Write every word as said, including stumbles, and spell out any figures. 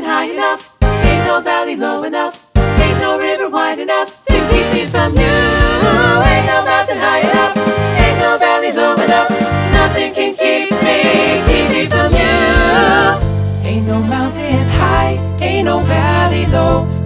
mountain high enough, ain't no valley low enough, ain't no river wide enough to keep me from you. Ain't no mountain high enough, ain't no valley low enough, nothing can keep me, keep me from you. Ain't no mountain high, ain't no valley low,